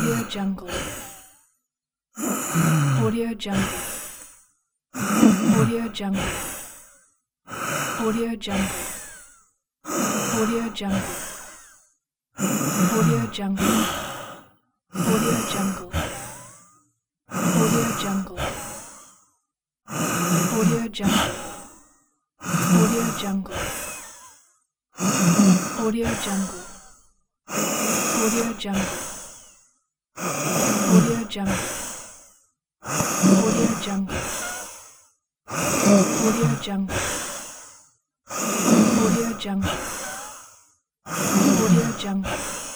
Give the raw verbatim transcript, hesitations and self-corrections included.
Audio Jungle. Audio Jungle. Audio Jungle. Audio Jungle. Audio Jungle. Audio Jungle. Audio Jungle. Audio Jungle. Audio Jungle. Audio Jungle. Audio Jungle. Audio Jungle. Audio Jungle. Audio Jungle. Audio Jungle. Audio Jungle. Audio Jungle.